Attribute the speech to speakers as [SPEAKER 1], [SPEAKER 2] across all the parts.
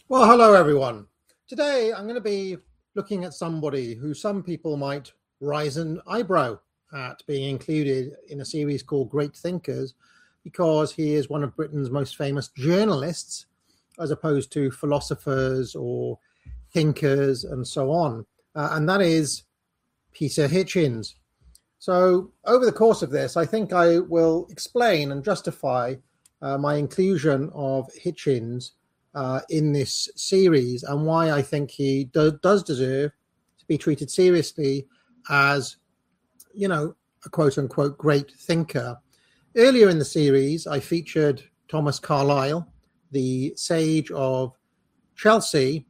[SPEAKER 1] Well, hello everyone. Today I'm going to be looking at somebody who some people might raise an eyebrow at being included in a series called Great Thinkers because he is one of Britain's most famous journalists as opposed to philosophers or thinkers and so on. And that is Peter Hitchens. So over the course of this, I think I will explain and justify my inclusion of Hitchens in this series and why I think he does deserve to be treated seriously as, a quote unquote great thinker. Earlier in the series, I featured Thomas Carlyle, the sage of Chelsea.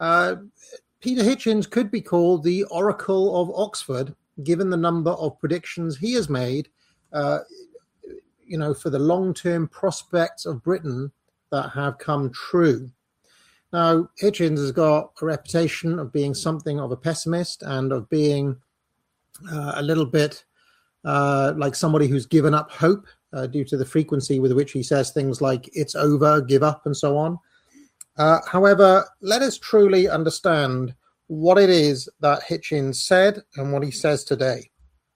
[SPEAKER 1] Peter Hitchens could be called the Oracle of Oxford, given the number of predictions he has made, for the long-term prospects of Britain that have come true. Now, Hitchens has got a reputation of being something of a pessimist and of being a little bit like somebody who's given up hope due to the frequency with which he says things like, it's over, give up, and so on. However, let us truly understand what it is that Hitchens said and what he says today.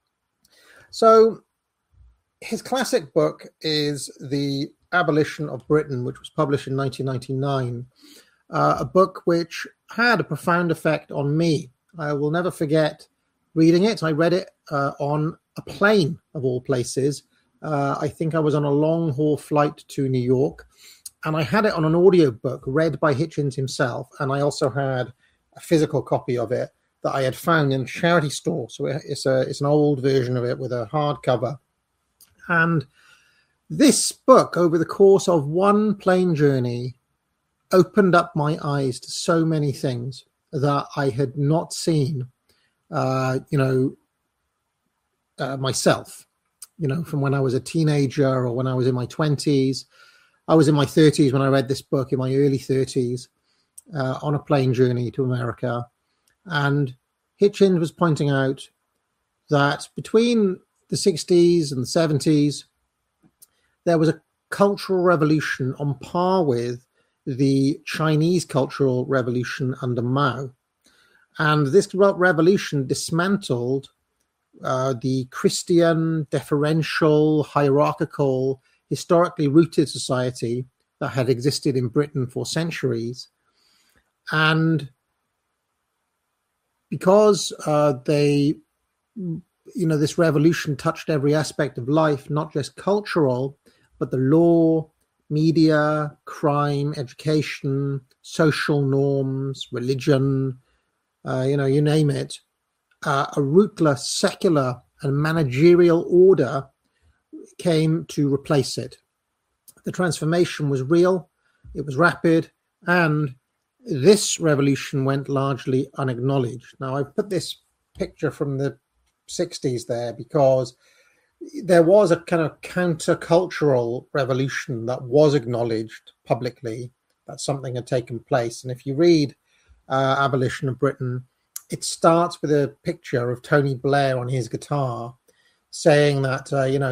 [SPEAKER 1] So, his classic book is The Abolition of Britain, which was published in 1999, a book which had a profound effect on me. I will never forget reading it. I read it on a plane, of all places. I think I was on a long-haul flight to New York, and I had it on an audiobook read by Hitchens himself, and I also had a physical copy of it that I had found in a charity store. So it's an old version of it with a hardcover. And this book, over the course of one plane journey, opened up my eyes to so many things that I had not seen, myself, from when I was a teenager or when I was in my 20s. I was in my 30s when I read this book, in my early 30s, on a plane journey to America. And Hitchens was pointing out that between the 60s and the 70s, there was a cultural revolution on par with the Chinese cultural revolution under Mao. And this revolution dismantled the Christian, deferential, hierarchical, historically rooted society that had existed in Britain for centuries. And because this revolution touched every aspect of life, not just cultural, but the law, media, crime, education, social norms, religion, you name it, a rootless, secular and managerial order came to replace it. The transformation was real, it was rapid, and this revolution went largely unacknowledged. Now, I've put this picture from the 60s there because there was a kind of countercultural revolution that was acknowledged publicly, that something had taken place. And if you read Abolition of Britain, it starts with a picture of Tony Blair on his guitar saying that,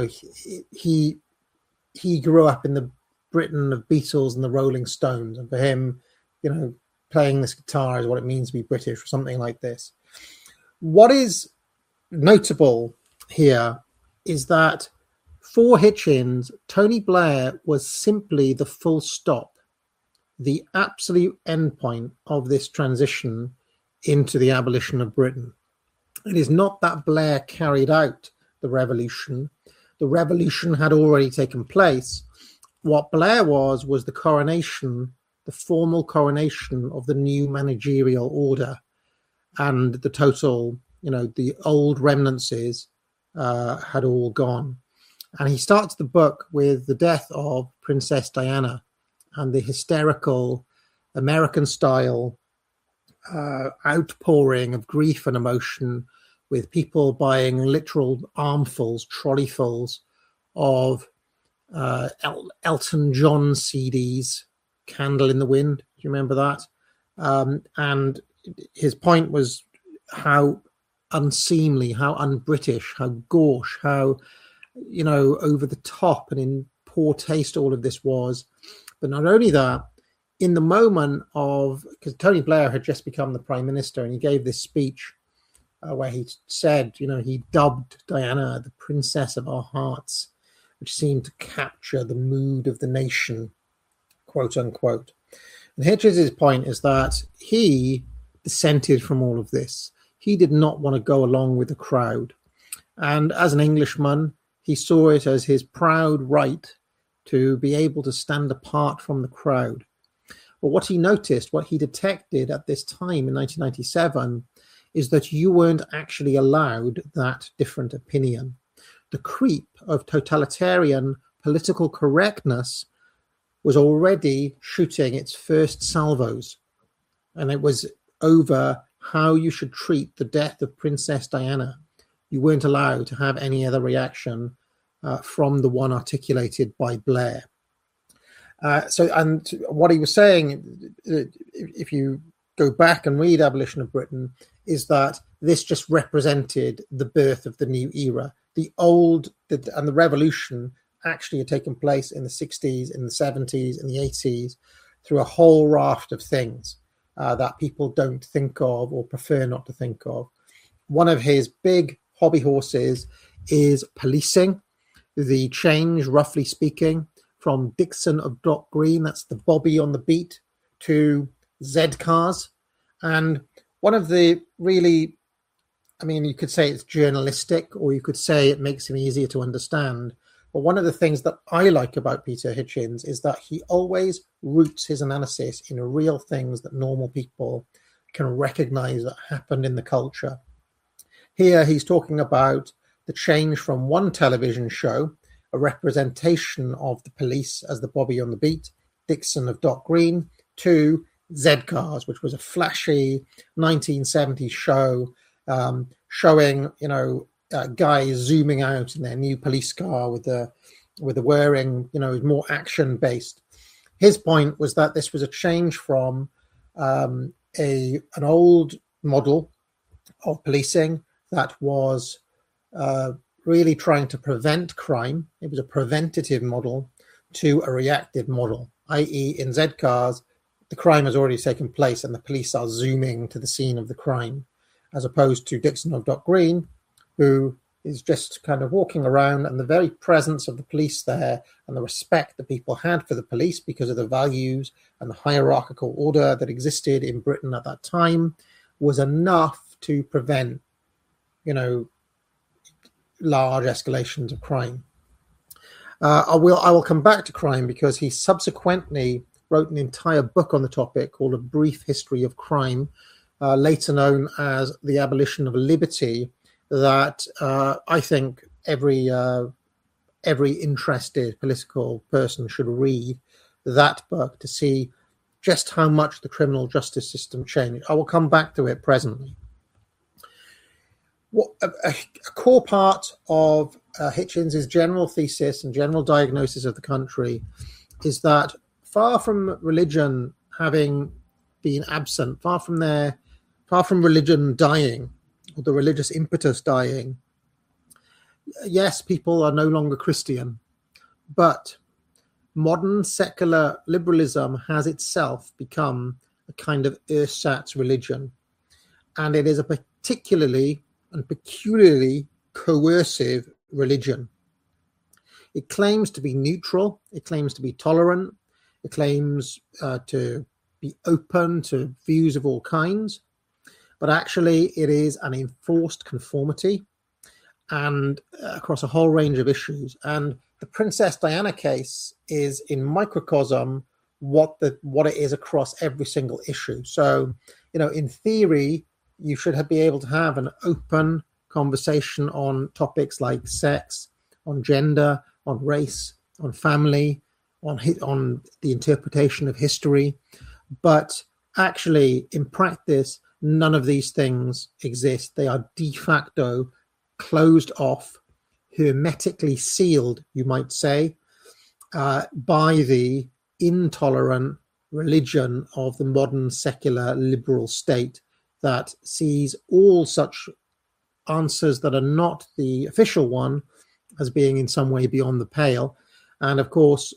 [SPEAKER 1] he grew up in the Britain of Beatles and the Rolling Stones. And for him, playing this guitar is what it means to be British or something like this. What is notable here is that for Hitchens, Tony Blair was simply the full stop, the absolute endpoint of this transition into the abolition of Britain. It is not that Blair carried out the revolution. The revolution had already taken place. What Blair was the coronation, the formal coronation of the new managerial order, and the total, the old remnants had all gone. And he starts the book with the death of Princess Diana and the hysterical American-style outpouring of grief and emotion, with people buying literal armfuls, trolleyfuls of Elton John CDs, Candle in the Wind. Do you remember that? And his point was how unseemly, how un-British, how gauche, how, over the top and in poor taste all of this was. But not only that, in the moment of, because Tony Blair had just become the Prime Minister, and he gave this speech where he said, he dubbed Diana the Princess of Our Hearts, which seemed to capture the mood of the nation, quote unquote. And Hitchens' point is that he dissented from all of this. He did not want to go along with the crowd. And as an Englishman, he saw it as his proud right to be able to stand apart from the crowd. But what he noticed, what he detected at this time in 1997, is that you weren't actually allowed that different opinion. The creep of totalitarian political correctness was already shooting its first salvos. And it was over how you should treat the death of Princess Diana. You weren't allowed to have any other reaction from the one articulated by Blair. And what he was saying, if you go back and read Abolition of Britain, is that this just represented the birth of the new era. The old and the revolution actually had taken place in the 60s, in the 70s, in the 80s, through a whole raft of things that people don't think of or prefer not to think of. One of his big hobby horses is policing, the change, roughly speaking, from Dixon of Dock Green, that's the Bobby on the beat, to Z cars. And one of the really, you could say it's journalistic, or you could say it makes him easier to understand. But one of the things that I like about Peter Hitchens is that he always roots his analysis in real things that normal people can recognize that happened in the culture. Here he's talking about the change from one television show, a representation of the police as the Bobby on the beat, Dixon of Dock Green, to Z Cars, which was a flashy 1970s show showing, guys zooming out in their new police car with the wearing, more action based. His point was that this was a change from an old model of policing that was really trying to prevent crime. It was a preventative model to a reactive model, i.e. in Z Cars, the crime has already taken place and the police are zooming to the scene of the crime, as opposed to Dixon of Dock Green, who is just kind of walking around, and the very presence of the police there and the respect that people had for the police because of the values and the hierarchical order that existed in Britain at that time was enough to prevent, large escalations of crime. I will come back to crime because he subsequently wrote an entire book on the topic called A Brief History of Crime, later known as The Abolition of Liberty, that I think every interested political person should read that book to see just how much the criminal justice system changed. I will come back to it presently. A core part of Hitchens' general thesis and general diagnosis of the country is that far from religion having been absent, far from religion dying, or the religious impetus dying, yes, people are no longer Christian, but modern secular liberalism has itself become a kind of ersatz religion, and it is a particularly and peculiarly coercive religion. It claims to be neutral, it claims to be tolerant, it claims to be open to views of all kinds, but actually it is an enforced conformity and across a whole range of issues. And the Princess Diana case is in microcosm what it is across every single issue. So, in theory, you should be able to have an open conversation on topics like sex, on gender, on race, on family, on the interpretation of history. But actually, in practice, none of these things exist. They are de facto closed off, hermetically sealed, you might say, by the intolerant religion of the modern secular liberal state that sees all such answers that are not the official one as being in some way beyond the pale. And of course,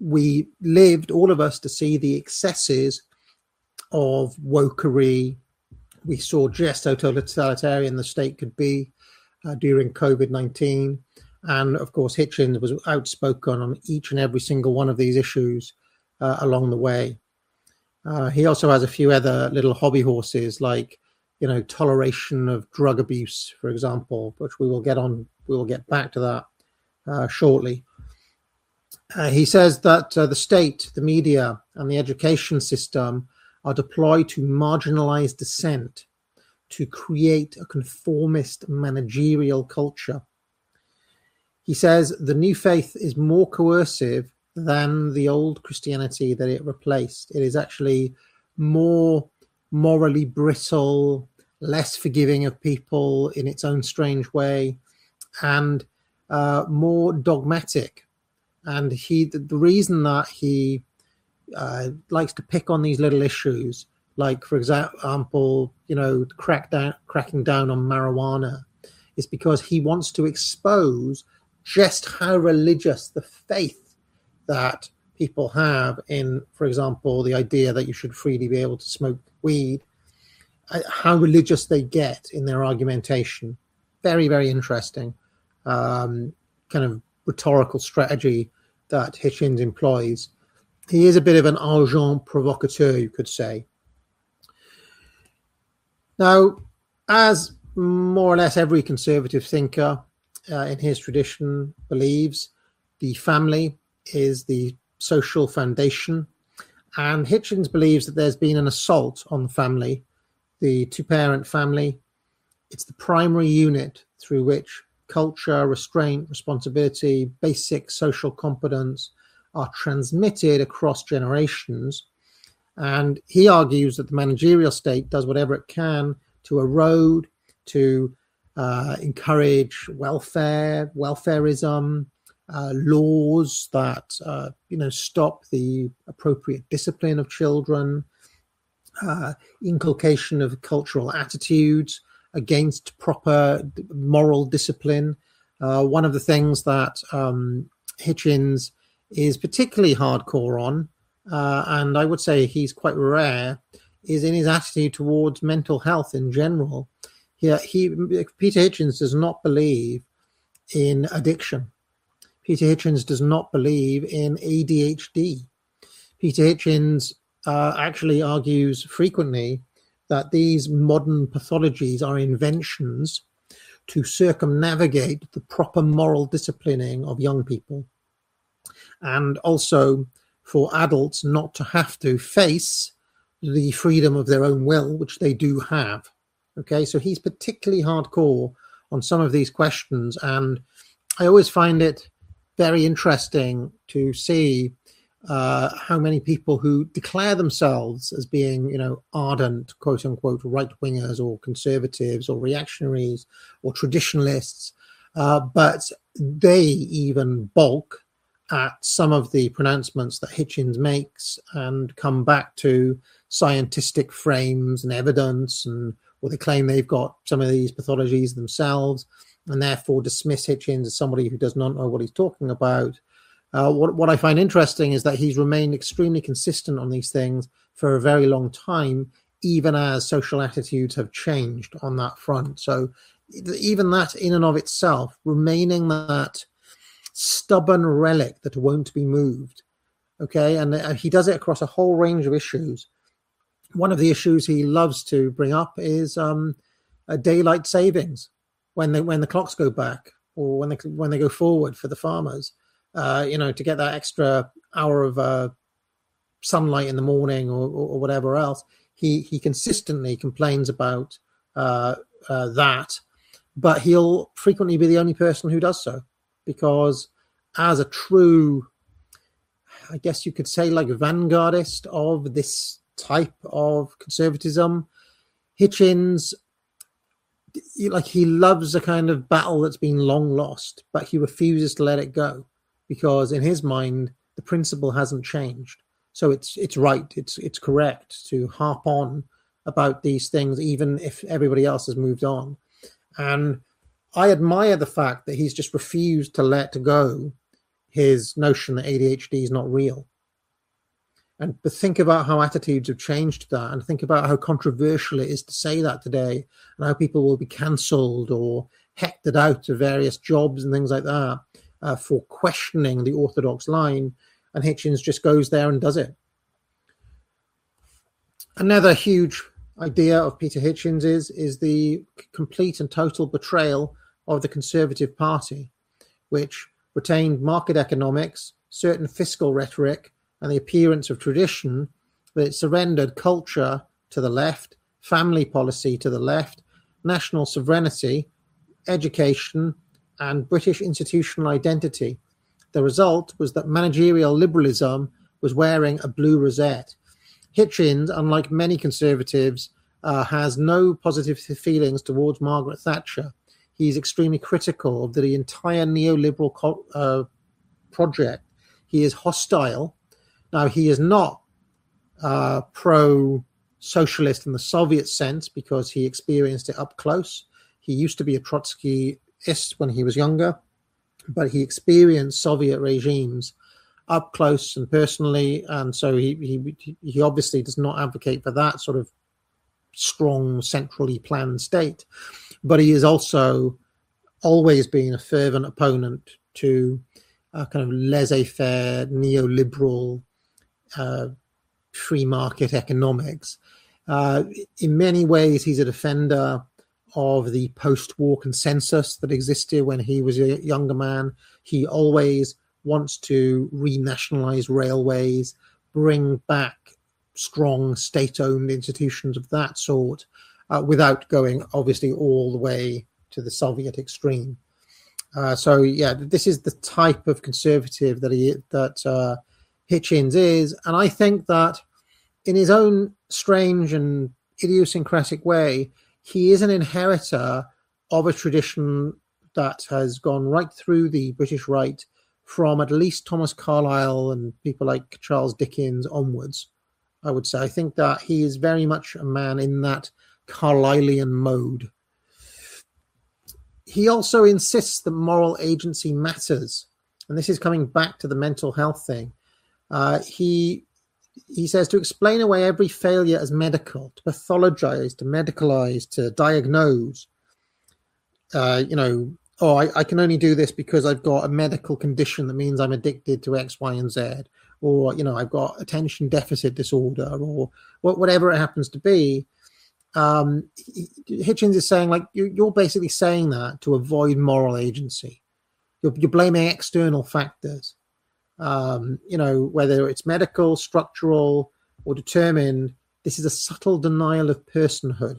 [SPEAKER 1] we lived, all of us, to see the excesses of wokery. We saw just how totalitarian the state could be during COVID-19. And of course, Hitchens was outspoken on each and every single one of these issues along the way. He also has a few other little hobby horses, like, toleration of drug abuse, for example, which we will get back to that shortly. He says that the state, the media, and the education system are deployed to marginalize dissent, to create a conformist managerial culture. He says the new faith is more coercive than the old Christianity that it replaced. It is actually more morally brittle, less forgiving of people in its own strange way, and more dogmatic. And the reason that he likes to pick on these little issues, like, for example, cracking down on marijuana, is because he wants to expose just how religious the faith that people have in, for example, the idea that you should freely be able to smoke weed, how religious they get in their argumentation. Very, very interesting kind of rhetorical strategy that Hitchens employs. He is a bit of an agent provocateur, you could say. Now, as more or less every conservative thinker in his tradition believes, the family is the social foundation. And Hitchens believes that there's been an assault on the family, the two-parent family. It's the primary unit through which culture, restraint, responsibility, basic social competence are transmitted across generations. And he argues that the managerial state does whatever it can to erode, to encourage welfarism, laws that stop the appropriate discipline of children, inculcation of cultural attitudes against proper moral discipline. One of the things that Hitchens is particularly hardcore on, and I would say he's quite rare, is in his attitude towards mental health in general. Peter Hitchens does not believe in addiction. Peter Hitchens does not believe in ADHD. Peter Hitchens actually argues frequently that these modern pathologies are inventions to circumnavigate the proper moral disciplining of young people, and also for adults not to have to face the freedom of their own will, which they do have. Okay, so he's particularly hardcore on some of these questions, and I always find it very interesting to see how many people who declare themselves as being, ardent, quote unquote, right wingers or conservatives or reactionaries or traditionalists, but they even balk at some of the pronouncements that Hitchens makes and come back to scientific frames and evidence, or they claim they've got some of these pathologies themselves and therefore dismiss Hitchens as somebody who does not know what he's talking about. What I find interesting is that he's remained extremely consistent on these things for a very long time, even as social attitudes have changed on that front. So even that in and of itself, remaining that stubborn relic that won't be moved. Okay, and he does it across a whole range of issues. One of the issues he loves to bring up is daylight savings when the clocks go back or when they go forward for the farmers. To get that extra hour of sunlight in the morning or whatever else. He consistently complains about that, but he'll frequently be the only person who does so, because as a true, I guess you could say, like vanguardist of this type of conservatism, Hitchens, he loves a kind of battle that's been long lost, but he refuses to let it go. Because in his mind, the principle hasn't changed. So it's right, it's correct to harp on about these things, even if everybody else has moved on. And I admire the fact that he's just refused to let go his notion that ADHD is not real. But think about how attitudes have changed to that, and think about how controversial it is to say that today, and how people will be cancelled or hectored out of various jobs and things like that for questioning the orthodox line. And Hitchens just goes there and does it. Another huge idea of Peter Hitchens is the complete and total betrayal of the Conservative Party, which retained market economics, certain fiscal rhetoric, and the appearance of tradition, but it surrendered culture to the left, family policy to the left, national sovereignty, education, and British institutional identity. The result was that managerial liberalism was wearing a blue rosette. Hitchens, unlike many Conservatives, has no positive feelings towards Margaret Thatcher. He's extremely critical of the entire neoliberal project. He is hostile. Now, he is not pro-socialist in the Soviet sense because he experienced it up close. He used to be a Trotskyist when he was younger, but he experienced Soviet regimes up close and personally, and so he obviously does not advocate for that sort of strong, centrally planned state. But he has also always been a fervent opponent to kind of laissez-faire, neoliberal, free market economics. In many ways, he's a defender of the post-war consensus that existed when he was a younger man. He always wants to renationalize railways, bring back strong state-owned institutions of that sort, without going, obviously, all the way to the Soviet extreme. So, yeah, this is the type of conservative that Hitchens is. And I think that in his own strange and idiosyncratic way, he is an inheritor of a tradition that has gone right through the British right from at least Thomas Carlyle and people like Charles Dickens onwards, I would say. I think that he is very much a man in that Carlylean mode. He also insists that moral agency matters. And this is coming back to the mental health thing. He says to explain away every failure as medical, to pathologize, to medicalize, to diagnose, I can only do this because I've got a medical condition that means I'm addicted to X, Y, and Z, or, I've got attention deficit disorder, or whatever it happens to be. Hitchens is saying, like, you're basically saying that to avoid moral agency. You're blaming external factors, whether it's medical, structural, or determined. This is a subtle denial of personhood.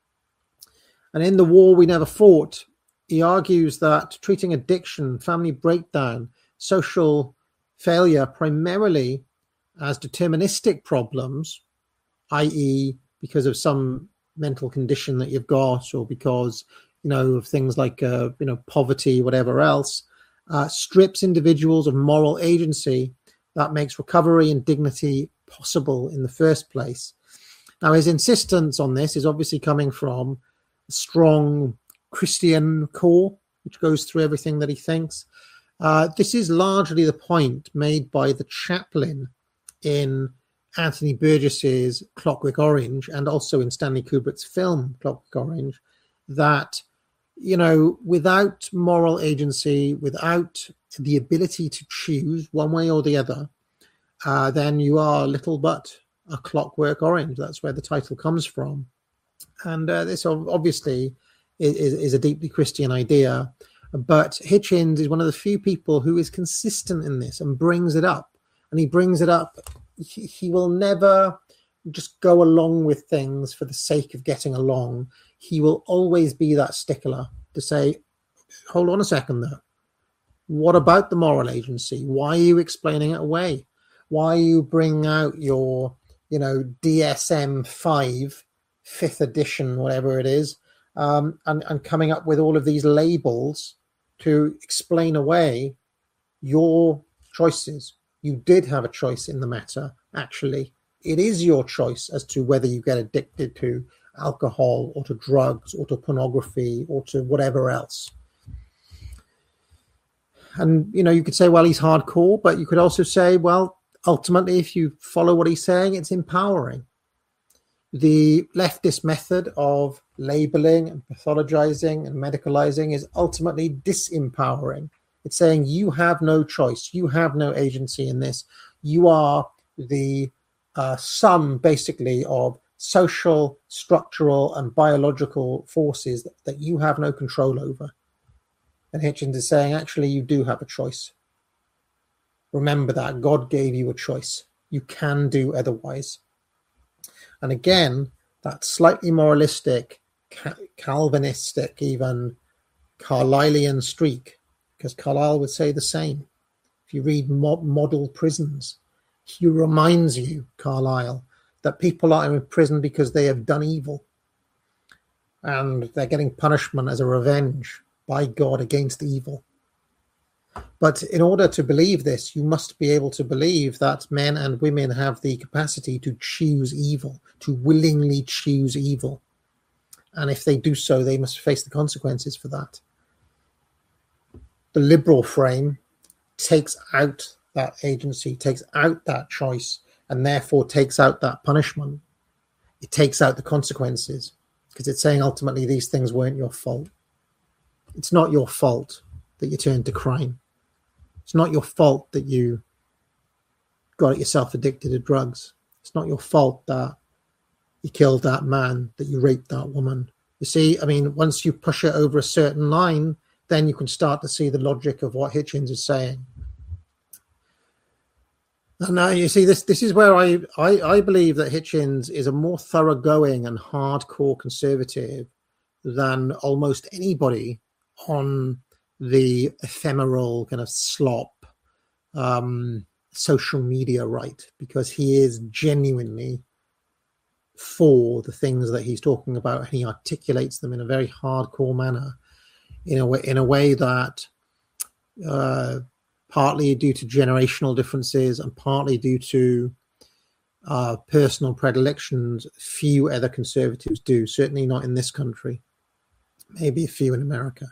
[SPEAKER 1] And in The War We Never Fought, he argues that treating addiction, family breakdown, social failure primarily as deterministic problems, i.e., because of some mental condition that you've got, or because, of things like, poverty, whatever else, strips individuals of moral agency that makes recovery and dignity possible in the first place. Now, his insistence on this is obviously coming from a strong Christian core, which goes through everything that he thinks. This is largely the point made by the chaplain in Anthony Burgess's Clockwork Orange, and also in Stanley Kubrick's film Clockwork Orange, that, without moral agency, without the ability to choose one way or the other, then you are little but a Clockwork Orange. That's where the title comes from. And this obviously is a deeply Christian idea. But Hitchens is one of the few people who is consistent in this and brings it up. And he brings it up. He will never just go along with things for the sake of getting along. He will always be that stickler to say, hold on a second though. What about the moral agency? Why are you explaining it away? Why are you bringing out your, DSM-5, 5th edition, whatever it is, and coming up with all of these labels to explain away your choices? You did have a choice in the matter, actually. It is your choice as to whether you get addicted to alcohol or to drugs or to pornography or to whatever else. And, you could say, well, he's hardcore, but you could also say, well, ultimately, if you follow what he's saying, it's empowering. The leftist method of labeling and pathologizing and medicalizing is ultimately disempowering. It's saying you have no choice. You have no agency in this. You are the sum, basically, of social, structural, and biological forces that you have no control over. And Hitchens is saying, actually, you do have a choice. Remember that. God gave you a choice. You can do otherwise. And again, that slightly moralistic, Calvinistic, even Carlylean streak, because Carlyle would say the same. If you read Model Prisons, he reminds you, Carlyle, that people are in prison because they have done evil. And they're getting punishment as a revenge by God against evil. But in order to believe this, you must be able to believe that men and women have the capacity to choose evil, to willingly choose evil. And if they do so, they must face the consequences for that. The liberal frame takes out that agency, takes out that choice, and therefore takes out that punishment. It takes out the consequences, because it's saying ultimately these things weren't your fault. It's not your fault that you turned to crime. It's not your fault that you got yourself addicted to drugs. It's not your fault that you killed that man, that you raped that woman. You see, I mean, once you push it over a certain line, then you can start to see the logic of what Hitchens is saying. And now you see, this is where I believe that Hitchens is a more thoroughgoing and hardcore conservative than almost anybody on the ephemeral kind of slop social media right, because he is genuinely for the things that he's talking about, and he articulates them in a very hardcore manner, in a way that partly due to generational differences and partly due to personal predilections, few other conservatives do, certainly not in this country, maybe a few in America.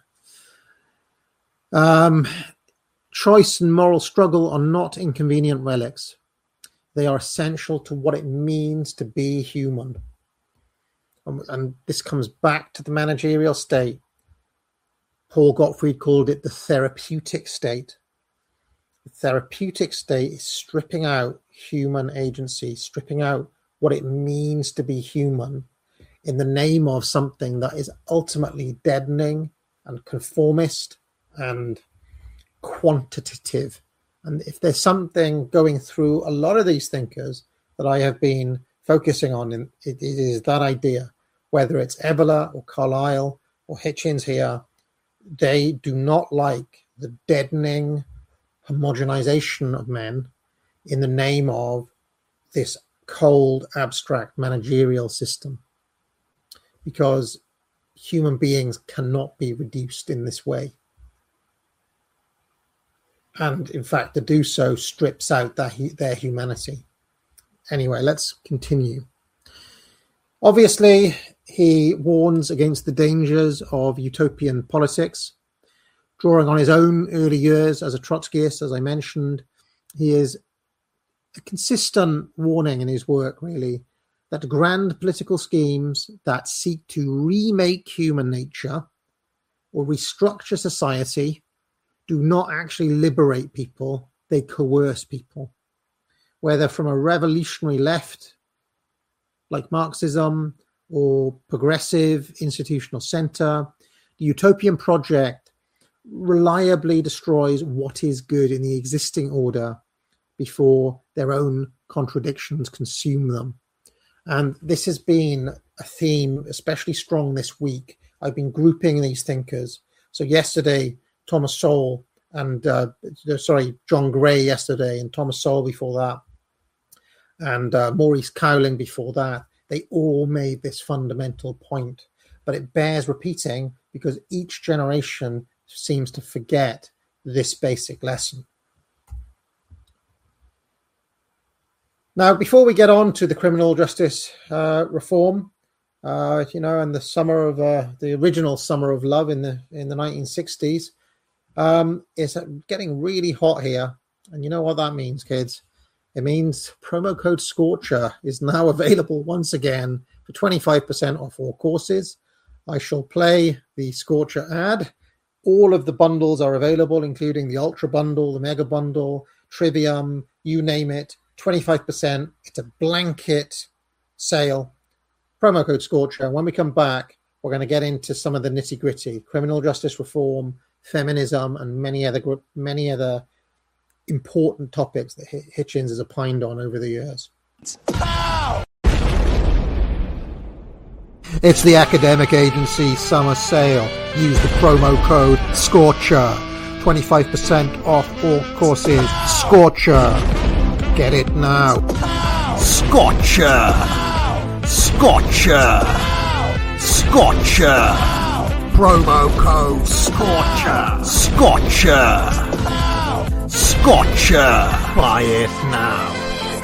[SPEAKER 1] Choice and moral struggle are not inconvenient relics. They are essential to what it means to be human. And this comes back to the managerial state. Paul Gottfried called it the therapeutic state. The therapeutic state is stripping out human agency, stripping out what it means to be human in the name of something that is ultimately deadening and conformist and quantitative. And if there's something going through a lot of these thinkers that I have been focusing on, it is that idea, whether it's Evola or Carlyle or Hitchens here, they do not like the deadening homogenization of men in the name of this cold, abstract managerial system, because human beings cannot be reduced in this way. And in fact, to do so strips out their humanity. Anyway, let's continue. Obviously, he warns against the dangers of utopian politics. Drawing on his own early years as a Trotskyist, as I mentioned, he is a consistent warning in his work, really, that grand political schemes that seek to remake human nature or restructure society do not actually liberate people, they coerce people. Whether from a revolutionary left, like Marxism, or progressive institutional center, the utopian project reliably destroys what is good in the existing order before their own contradictions consume them. And this has been a theme especially strong this week. I've been grouping these thinkers. So yesterday, Thomas Sowell and John Gray yesterday, and Thomas Sowell before that, and Maurice Cowling before that, they all made this fundamental point. But it bears repeating because each generation seems to forget this basic lesson. Now, before we get on to the criminal justice reform, and the summer of the original Summer of Love in the 1960s, It's getting really hot here. And you know what that means, kids? It means promo code Scorcher is now available once again for 25% off all courses. I shall play the Scorcher ad. All of the bundles are available, including the Ultra Bundle, the Mega Bundle, Trivium, you name it, 25%. It's a blanket sale. Promo code Scorcher. When we come back, we're going to get into some of the nitty gritty, criminal justice reform, feminism, and many other important topics that Hitchens has opined on over the years. It's the Academic Agency summer sale. Use the promo code Scorcher. 25% off all courses. Scorcher. Get it now. Scorcher. Scorcher. Scorcher. Promo code Scorcher. Scorcher. Scorcher. Buy it now.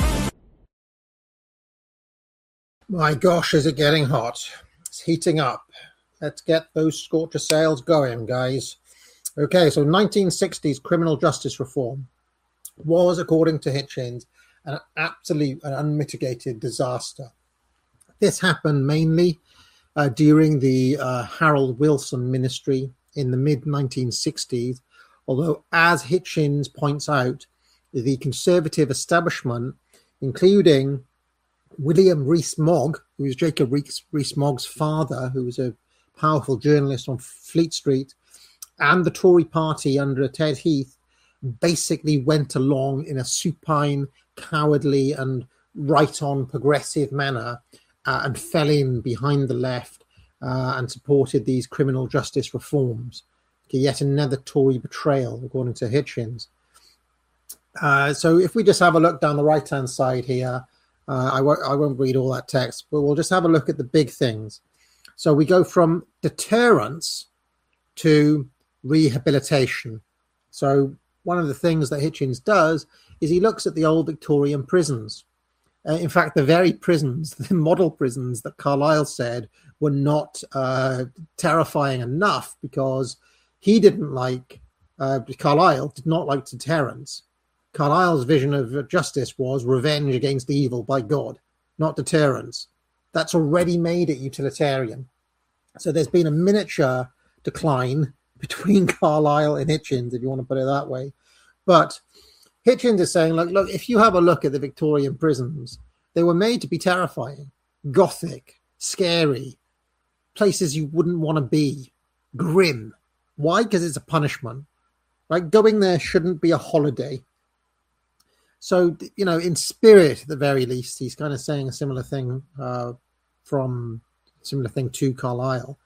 [SPEAKER 1] My gosh, is it getting hot? It's heating up. Let's get those Scorcher sales going, guys. Okay, so 1960s criminal justice reform was, according to Hitchens, an absolute and unmitigated disaster. This happened mainly during the Harold Wilson ministry in the mid-1960s, although, as Hitchens points out, the conservative establishment, including William Rees-Mogg, who was Jacob Rees-Mogg's father, who was a powerful journalist on Fleet Street, and the Tory party under Ted Heath, basically went along in a supine, cowardly, and right-on progressive manner and fell in behind the left and supported these criminal justice reforms. Okay, yet another Tory betrayal, according to Hitchens. So if we just have a look down the right-hand side here, I won't read all that text, but we'll just have a look at the big things. So we go from deterrence to rehabilitation. So one of the things that Hitchens does is he looks at the old Victorian prisons. In fact, the very prisons, the model prisons that Carlyle said were not terrifying enough because he didn't like, Carlyle did not like deterrence. Carlyle's vision of justice was revenge against evil by God, not deterrence. That's already made it utilitarian. So there's been a miniature decline between Carlyle and Hitchens, if you want to put it that way. But Hitchens is saying, look, if you have a look at the Victorian prisons, they were made to be terrifying, gothic, scary, places you wouldn't want to be, grim. Why? Because it's a punishment. Right? Going there shouldn't be a holiday. So, you know, in spirit, at the very least, he's kind of saying a similar thing to Carlyle.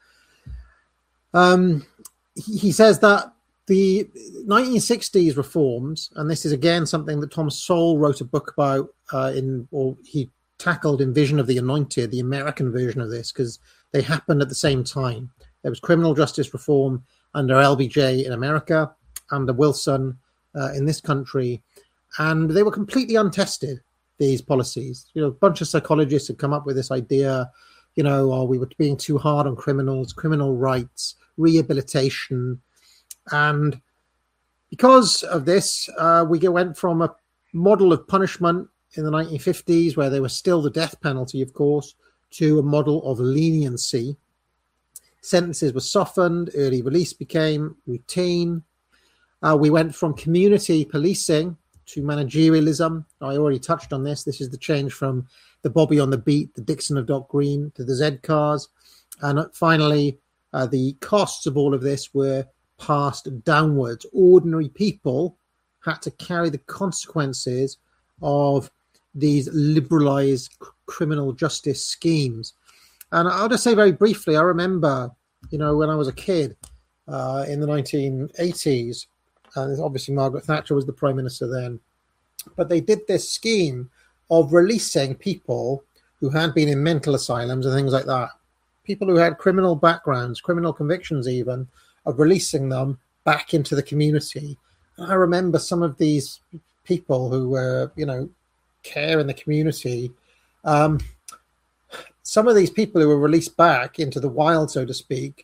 [SPEAKER 1] He says that the 1960s reforms, and this is again something that Tom Sowell wrote a book about he tackled in Vision of the Anointed, the American version of this, because they happened at the same time. There was criminal justice reform under LBJ in America, under Wilson in this country, and they were completely untested, these policies. You know, a bunch of psychologists had come up with this idea, you know, we were being too hard on criminals, criminal rights, rehabilitation. And because of this, we went from a model of punishment in the 1950s, where there was still the death penalty, of course, to a model of leniency. Sentences were softened, early release became routine. We went from community policing to managerialism. I already touched on this. This is the change from the Bobby on the Beat, the Dixon of Dock Green, to the Z cars. And finally, the costs of all of this were passed downwards. Ordinary people had to carry the consequences of these liberalized criminal justice schemes. And I'll just say very briefly, I remember, you know, when I was a kid in the 1980s, and obviously Margaret Thatcher was the Prime Minister then, but they did this scheme of releasing people who had been in mental asylums and things like that, people who had criminal backgrounds, criminal convictions even, of releasing them back into the community. And I remember some of these people who were, you know, care in the community. Some of these people who were released back into the wild, so to speak,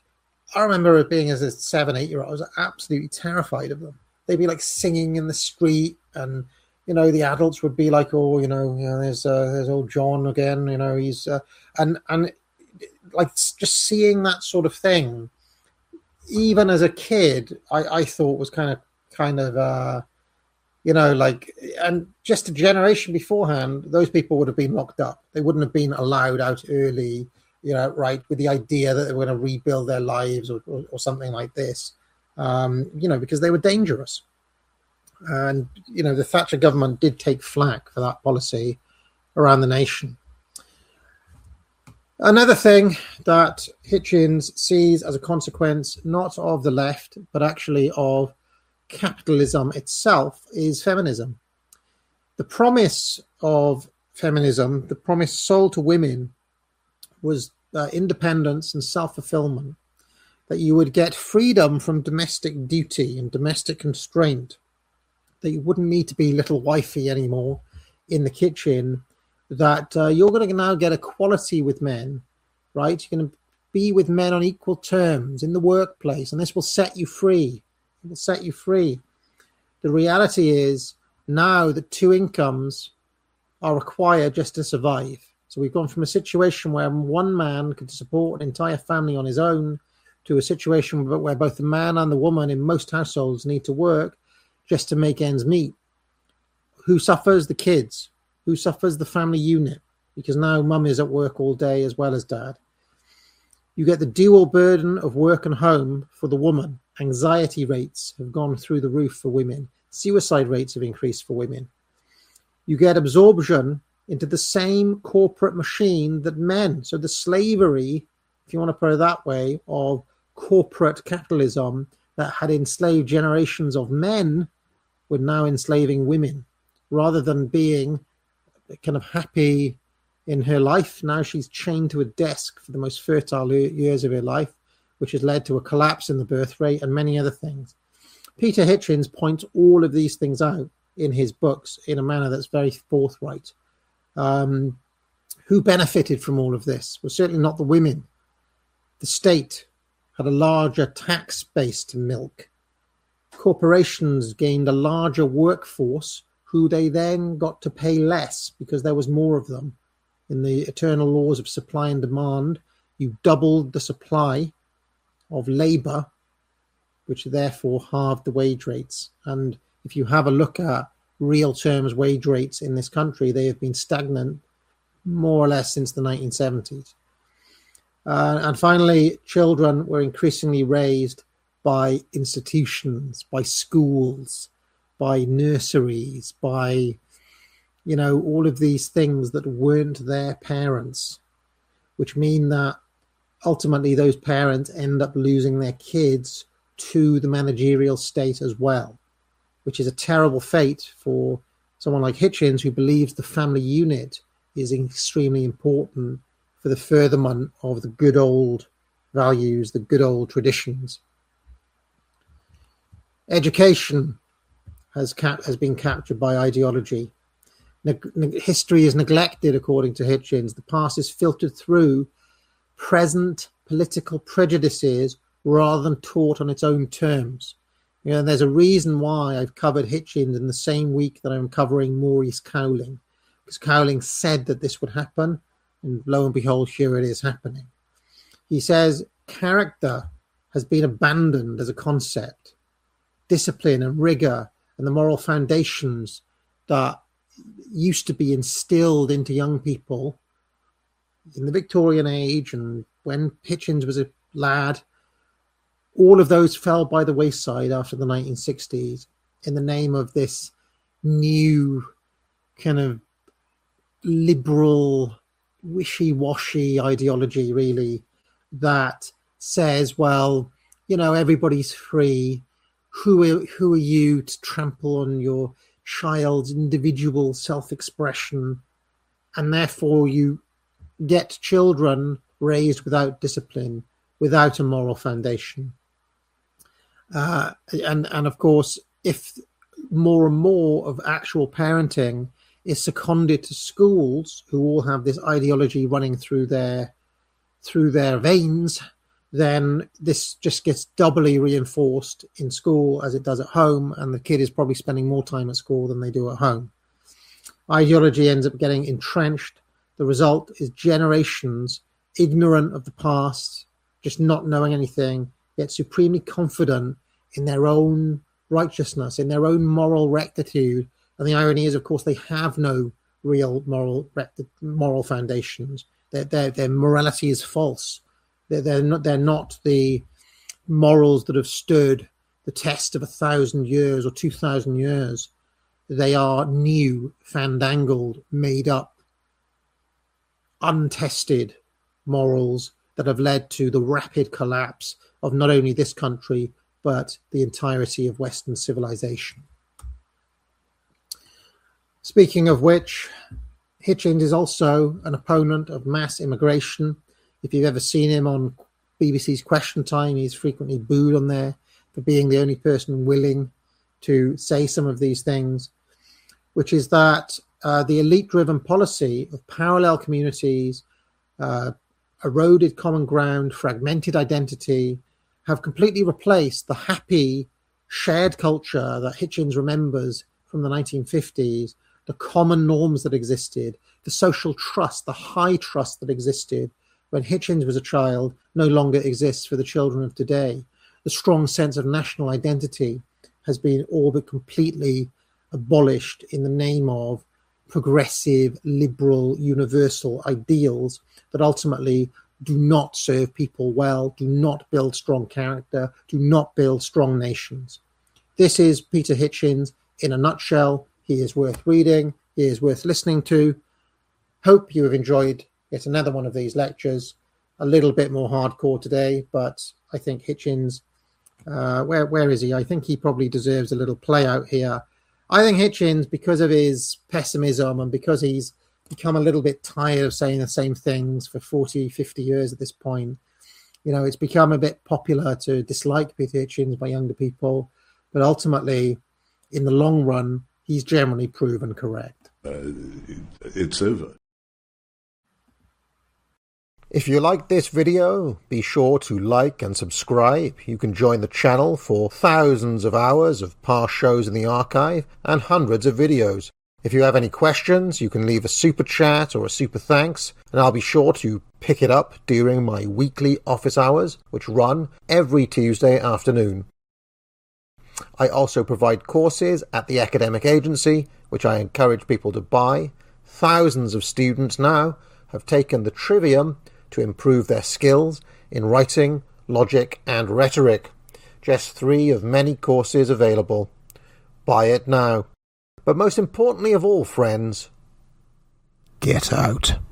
[SPEAKER 1] I remember it being as a 7, 8 year old, I was absolutely terrified of them. They'd be like singing in the street, and the adults would be like, "Oh, there's old John again. He's and like just seeing that sort of thing, even as a kid, I thought was kind of like, and just a generation beforehand, those people would have been locked up. They wouldn't have been allowed out early, right, with the idea that they were going to rebuild their lives or something like this, because they were dangerous. And, the Thatcher government did take flack for that policy around the nation. Another thing that Hitchens sees as a consequence, not of the left, but actually of capitalism itself, is feminism. The promise of feminism, the promise sold to women, was independence and self-fulfillment, that you would get freedom from domestic duty and domestic constraint, that you wouldn't need to be little wifey anymore in the kitchen, that you're going to now get equality with men, right? You're going to be with men on equal terms in the workplace, and this will set you free. It will set you free. The reality is now that 2 incomes are required just to survive. So we've gone from a situation where one man could support an entire family on his own to a situation where both the man and the woman in most households need to work just to make ends meet. Who suffers? The kids. Who suffers? The family unit, because now mum is at work all day as well as dad. You get the dual burden of work and home for the woman. Anxiety rates have gone through the roof for women. Suicide rates have increased for women. You get absorption into the same corporate machine that men. So the slavery, if you want to put it that way, of corporate capitalism that had enslaved generations of men were now enslaving women. Rather than being kind of happy in her life, now she's chained to a desk for the most fertile years of her life, which has led to a collapse in the birth rate and many other things. Peter Hitchens points all of these things out in his books in a manner that's very forthright. Who benefited from all of this? Well, certainly not the women. The state had a larger tax base to milk. Corporations gained a larger workforce who they then got to pay less because there was more of them. In the eternal laws of supply and demand, you doubled the supply of labor, which therefore halved the wage rates. And if you have a look at real terms wage rates in this country, they have been stagnant more or less since the 1970s. And finally, children were increasingly raised by institutions, by schools, by nurseries, by, all of these things that weren't their parents, which mean that ultimately those parents end up losing their kids to the managerial state as well, which is a terrible fate for someone like Hitchens, who believes the family unit is extremely important for the furtherment of the good old values, the good old traditions. Education has been captured by ideology. History is neglected, according to Hitchens. The past is filtered through present political prejudices rather than taught on its own terms. There's a reason why I've covered Hitchens in the same week that I'm covering Maurice Cowling, because Cowling said that this would happen, and lo and behold, here it is happening. He says character has been abandoned as a concept. Discipline and rigor and the moral foundations that used to be instilled into young people in the Victorian age and when Hitchens was a lad, all of those fell by the wayside after the 1960s in the name of this new kind of liberal, wishy-washy ideology, really, that says, well, everybody's free. Who are you to trample on your child's individual self-expression? And therefore you get children raised without discipline, without a moral foundation. And of course, if more and more of actual parenting is seconded to schools who all have this ideology running through their veins, then this just gets doubly reinforced in school as it does at home, and the kid is probably spending more time at school than they do at home. Ideology ends up getting entrenched. The result is generations ignorant of the past, just not knowing anything, yet supremely confident in their own righteousness, in their own moral rectitude. And the irony is, of course, they have no real moral foundations. Their morality is false. They're not the morals that have stood the test of 1,000 years or 2,000 years. They are new, fandangled, made up, untested morals that have led to the rapid collapse of not only this country, but the entirety of Western civilization. Speaking of which, Hitchens is also an opponent of mass immigration. If you've ever seen him on BBC's Question Time, he's frequently booed on there for being the only person willing to say some of these things, which is that the elite-driven policy of parallel communities, eroded common ground, fragmented identity, have completely replaced the happy, shared culture that Hitchens remembers from the 1950s, the common norms that existed, the social trust, the high trust that existed when Hitchens was a child no longer exists for the children of today. The strong sense of national identity has been all but completely abolished in the name of progressive, liberal, universal ideals that ultimately do not serve people well, do not build strong character, do not build strong nations. This is Peter Hitchens in a nutshell. He is worth reading. He is worth listening to. Hope you have enjoyed yet another one of these lectures. A little bit more hardcore today, but I think Hitchens, where is he? I think he probably deserves a little play out here. I think Hitchens, because of his pessimism and because he's become a little bit tired of saying the same things for 40, 50 years at this point, it's become a bit popular to dislike Peter Hitchens by younger people, but ultimately, in the long run, he's generally proven correct.
[SPEAKER 2] It's over.
[SPEAKER 3] If you like this video, be sure to like and subscribe. You can join the channel for thousands of hours of past shows in the archive and hundreds of videos. If you have any questions, you can leave a super chat or a super thanks, and I'll be sure to pick it up during my weekly office hours, which run every Tuesday afternoon. I also provide courses at the academic agency, which I encourage people to buy. Thousands of students now have taken the Trivium to improve their skills in writing, logic, and rhetoric. Just 3 of many courses available. Buy it now. But most importantly of all, friends, get out.